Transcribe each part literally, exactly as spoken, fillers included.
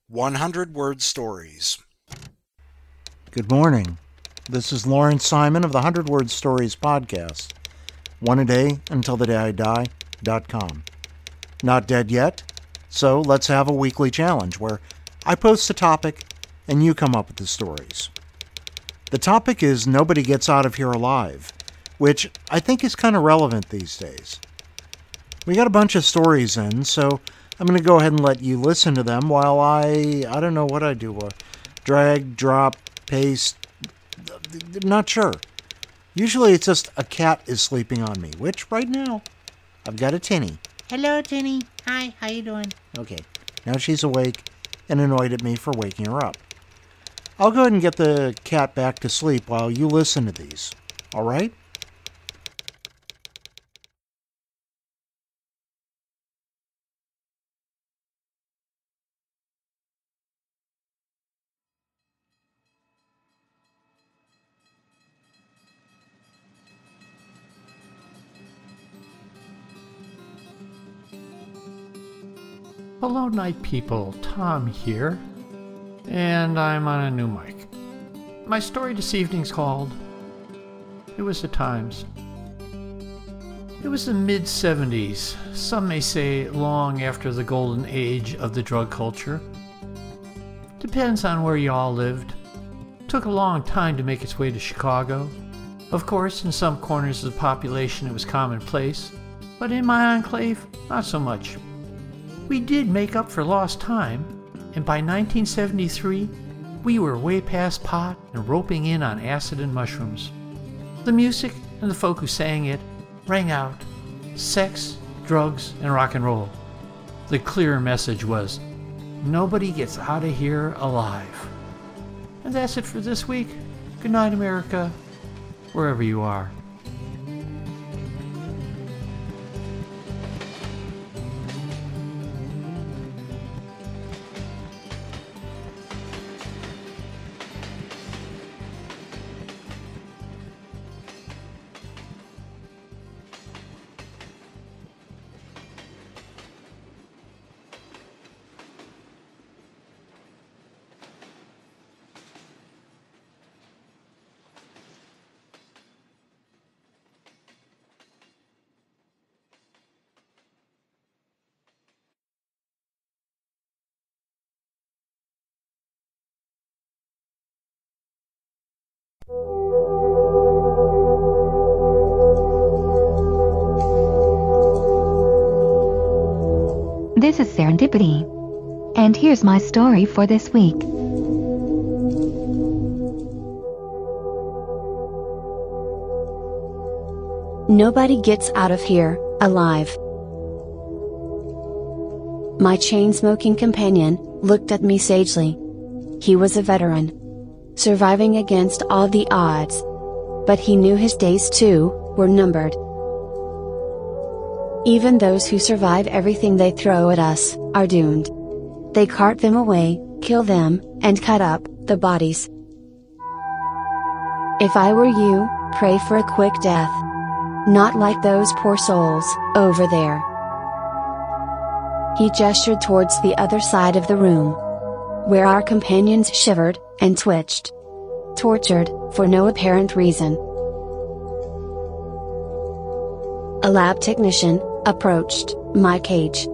one hundred word stories. Good morning. This is Lawrence Simon of the one hundred word stories podcast. One a day until the day I die dot com. Not dead yet, so let's have a weekly challenge where I post a topic and you come up with the stories. The topic is Nobody Gets Out of Here Alive, which I think is kind of relevant these days. We got a bunch of stories in, so I'm going to go ahead and let you listen to them while I, I don't know what I do, uh, drag, drop, paste, not sure. Usually it's just a cat is sleeping on me, which right now I've got a Tinny. Hello, Tinny. Hi, how you doing? Okay, now she's awake and annoyed at me for waking her up. I'll go ahead and get the cat back to sleep while you listen to these, all right? Hello, night people. Tom here, and I'm on a new mic. My story this evening's called It Was the Times. It was the mid seventies, some may say long after the golden age of the drug culture. Depends on where you all lived. Took a long time to make its way to Chicago. Of course, in some corners of the population it was commonplace, but in my enclave, not so much. We did make up for lost time, and by nineteen seventy-three, we were way past pot and roping in on acid and mushrooms. The music and the folk who sang it rang out sex, drugs, and rock and roll. The clear message was, nobody gets out of here alive. And that's it for this week. Good night, America, wherever you are. This is Serendipity, and here's my story for this week. Nobody gets out of here alive. My chain-smoking companion looked at me sagely. He was a veteran, surviving against all the odds. But he knew his days too were numbered. Even those who survive everything they throw at us are doomed. They cart them away, kill them, and cut up the bodies. If I were you, pray for a quick death. Not like those poor souls over there. He gestured towards the other side of the room, where our companions shivered and twitched, tortured for no apparent reason. A lab technician approached my cage.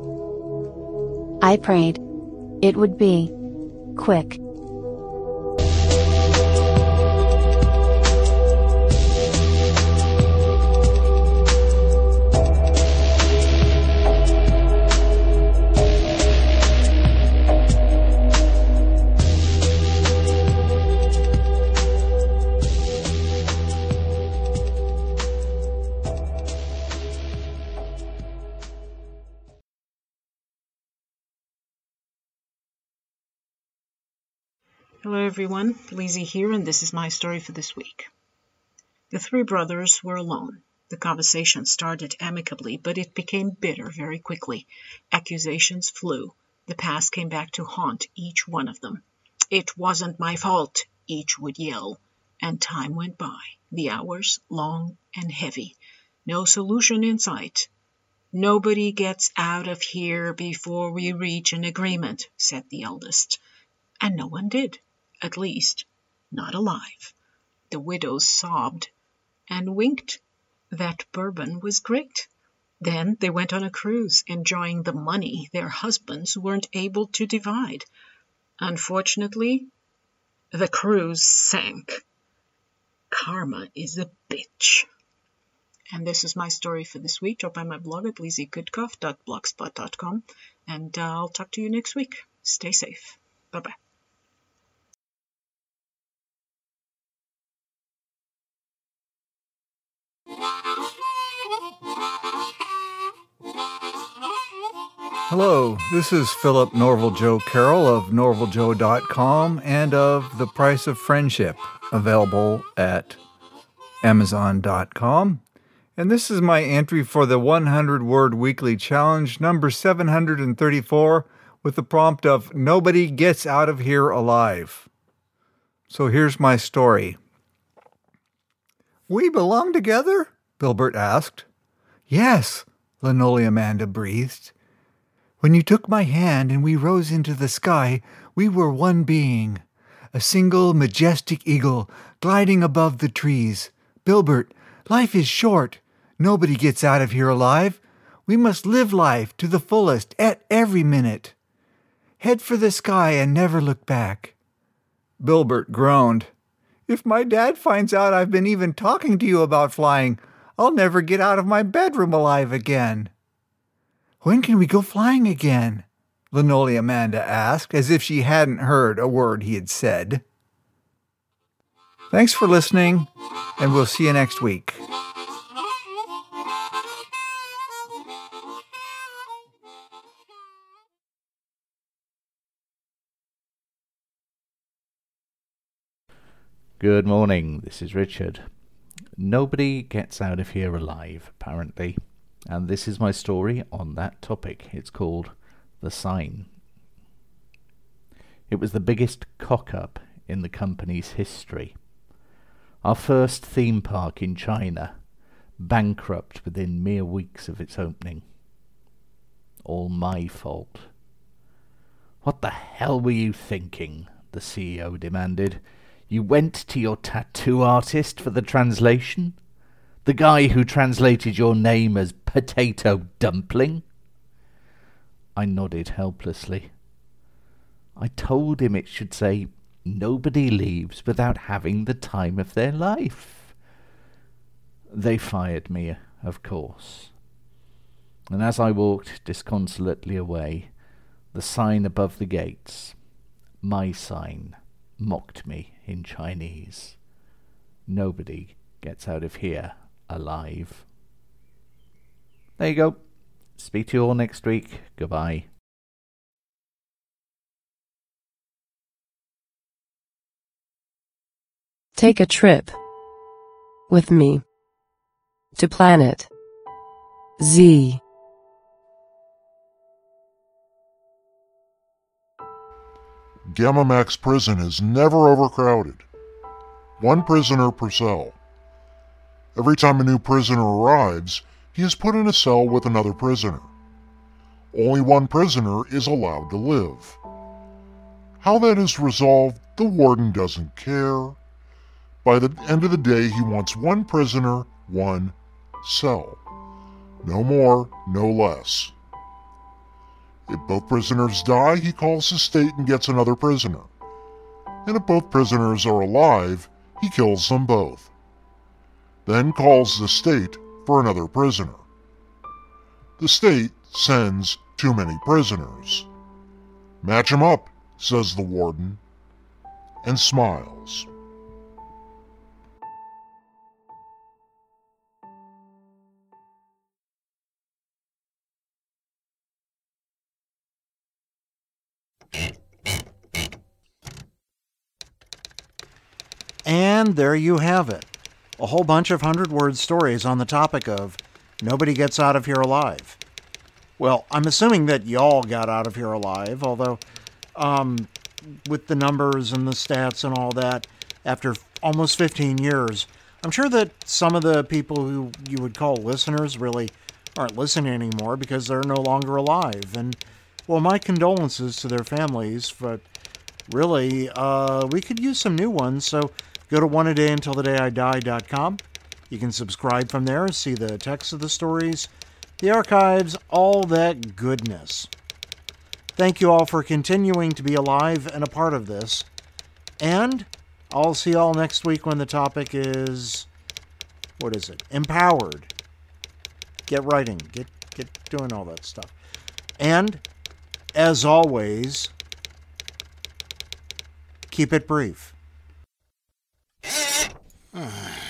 I prayed it would be quick. Hello everyone, Lizzie here, and this is my story for this week. The three brothers were alone. The conversation started amicably, but it became bitter very quickly. Accusations flew. The past came back to haunt each one of them. "It wasn't my fault," each would yell. And time went by, the hours long and heavy. No solution in sight. "Nobody gets out of here before we reach an agreement," said the eldest. And no one did, at least, not alive. The widows sobbed and winked that bourbon was great. Then they went on a cruise, enjoying the money their husbands weren't able to divide. Unfortunately, the cruise sank. Karma is a bitch. And this is my story for this week. Drop by my blog at lizzie kudkoff dot blogspot dot com, and uh, I'll talk to you next week. Stay safe. Bye-bye. Hello, this is Philip Norval Joe Carroll of norval joe dot com and of The Price of Friendship, available at amazon dot com. And this is my entry for the one hundred word weekly challenge, number seven hundred thirty-four, with the prompt of "Nobody Gets Out of Here Alive." So here's my story. "We belong together?" Bilbert asked. "Yes," Linoleum Amanda breathed. "When you took my hand and we rose into the sky, we were one being, a single majestic eagle gliding above the trees. Bilbert, life is short. Nobody gets out of here alive. We must live life to the fullest at every minute. Head for the sky and never look back." Bilbert groaned. "If my dad finds out I've been even talking to you about flying, I'll never get out of my bedroom alive again." "When can we go flying again?" Linoleum Amanda asked, as if she hadn't heard a word he had said. Thanks for listening, and we'll see you next week. Good morning, this is Richard. Nobody gets out of here alive, apparently, and this is my story on that topic. It's called The Sign. It was the biggest cock-up in the company's history. Our first theme park in China, bankrupt within mere weeks of its opening. All my fault. "What the hell were you thinking?" the C E O demanded. "You went to your tattoo artist for the translation? The guy who translated your name as Potato Dumpling?" I nodded helplessly. I told him it should say, "Nobody leaves without having the time of their life." They fired me, of course. And as I walked disconsolately away, the sign above the gates, my sign, mocked me in Chinese. Nobody gets out of here alive. There you go. Speak to you all next week. Goodbye. Take a trip with me to Planet Z. Gamma Max Prison is never overcrowded. One prisoner per cell. Every time a new prisoner arrives, he is put in a cell with another prisoner. Only one prisoner is allowed to live. How that is resolved, the warden doesn't care. By the end of the day, he wants one prisoner, one cell. No more, no less. If both prisoners die, he calls the state and gets another prisoner. And if both prisoners are alive, he kills them both. Then calls the state for another prisoner. The state sends too many prisoners. "Match 'em up," says the warden, and smiles. And there you have it. A whole bunch of hundred-word stories on the topic of nobody gets out of here alive. Well, I'm assuming that y'all got out of here alive, although um, with the numbers and the stats and all that, after almost fifteen years, I'm sure that some of the people who you would call listeners really aren't listening anymore because they're no longer alive. And, well, my condolences to their families, but really, uh, we could use some new ones, so go to one a day until the day I die dot com. You can subscribe from there, see the text of the stories, the archives, all that goodness. Thank you all for continuing to be alive and a part of this. And I'll see you all next week when the topic is, what is it? Empowered. Get writing. Get, get doing all that stuff. And, as always, keep it brief.